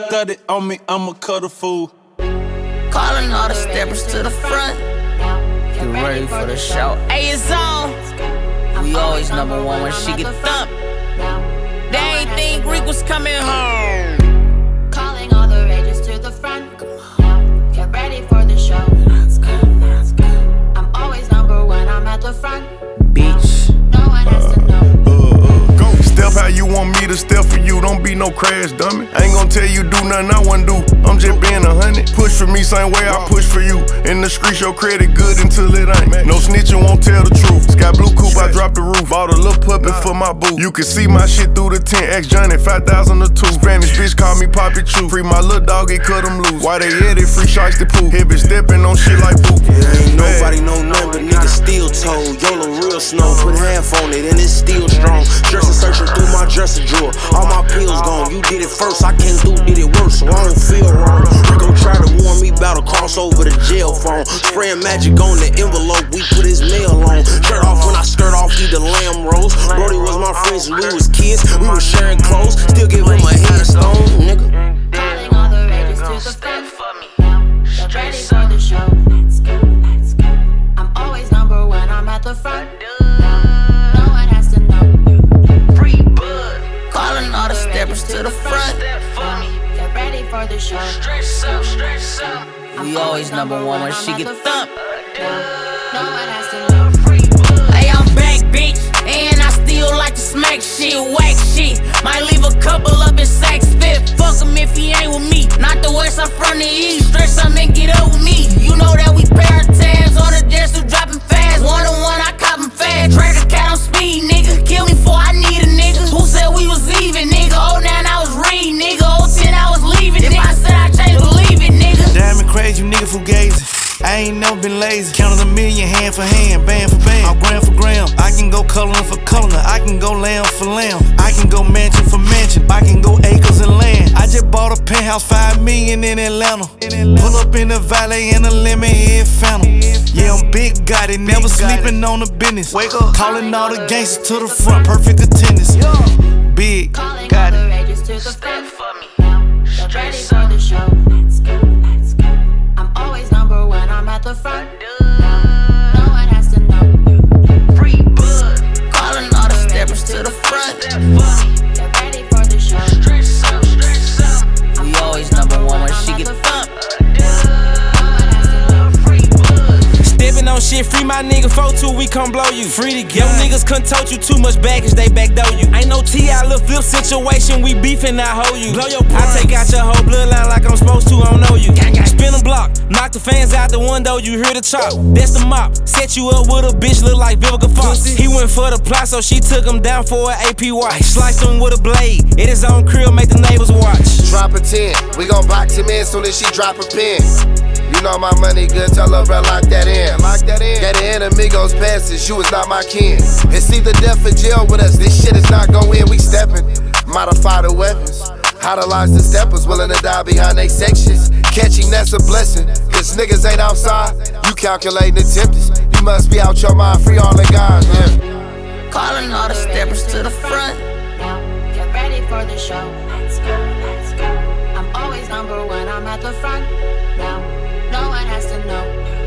study on me, I'ma cut a fool. Calling all the steppers to the front. Get ready for the show. Hey, it's on. We always number one when she get thumped. They ain't think Greek was coming home. Calling all the rages to the front. Get ready for the show. I'm always number one, I'm at the front. Bitch. No one has to know. Step how you want me to step for you, don't be no crash dummy. I ain't gon' tell you do nothing I wouldn't do, I'm just being 100. Push for me same way I push for you. In the streets your credit good until it ain't. No snitching won't tell the truth. Sky blue coupe, I dropped the roof. Bought a little puppet for my boo. You can see my shit through the tent. X Johnny 5,000 or 2. Spanish bitch call me Poppy Chew. Free my little dog, it cut him loose. Why they edit free shots to poo. Heavy stepping on shit like boo. Yeah, ain't nobody know nothing but niggas still told. YOLO real snow, put half on it and it's still strong. Dressing searching through my dresser drawer. All my pills gone, you did it first, I can't did it worse, so I don't feel wrong. Rico try to warn me about a crossover the jail phone. Spraying magic on the envelope, we put his mail on. Shirt off when I skirt off, eat the lamb roast. Brody was my friend since we was kids, we was sharing clothes. Still give him a headstone, nigga. Calling all the rages to the front. Get ready for the show. I'm always number one, I'm at the front. No one has to know. Calling all the steppers to the front. Get ready for the show. We always number one when she get thumped. No one has to know. Hey, I'm back, bitch, and I still like to smack shit, whack shit. Might leave a couple up in Saks Fifth. Fuck him if he ain't with me. Not the west, I'm from the east. Stretch something and get up with me. You know that we pair tabs on the desk, who dropping fast. One on one, I cop him fast. Track a cat on speed, nigga. Kill me before I need a nigga. Who said we was even, nigga? 09 I was reading, nigga. 010 I was leaving. If I said I changed, believe it, nigga. Diamond crazy, you nigga fugazi. I ain't never been lazy. Counted a million hand for hand, band for band. I'm gram for gram. I can go coloring for coloring. I can go lamb for lamb. I can go mansion for mansion. I can go acres and land. I just bought a penthouse, 5 million in Atlanta. Pull up in the valet in a lemon head phantom. Yeah, I'm big, got it. Never sleeping on the business. Wake up, calling all the gangsters to the front. Perfect attendance. Big, Calling got all the it. rages to the front. Get ready for the show. I'm always number one, I'm at the front. No one has to know. Calling all the steppers to the front. Get ready for the show. We always number one when she get thumped. Steppin' on shit, free my nigga, 4-2, we come blow you. Free to go. Young niggas couldn't tote you too much baggage, they backdoor you. Ain't no T.I. little flip situation, we beefin', I hold you. Blow your I take out your whole bloodline like I'm supposed to, I don't know you. Spin a block, knock the fans out the window, you hear the chop. That's the mop, set you up with a bitch, look like Vivica Fox. He went for the plot, so she took him down for an APY. Sliced him with a blade, in his own crib, make the neighbors watch. Drop a 10, we gon' box him in soon as she drop a pin. You know my money good, tell her bro lock that in. Get the enemigos passes, you is not my kin. It's either death or jail with us, this shit is not gon' win, we steppin'. Modify the weapons, idolize the steppers, willing to die behind they sections. Catching that's a blessing, cause niggas ain't outside, you calculating the tempters. You must be out your mind, free all the guys, yeah. Calling all the steppers to the front. Get ready for the show. I'm always number one, I'm at the front. No one has to know.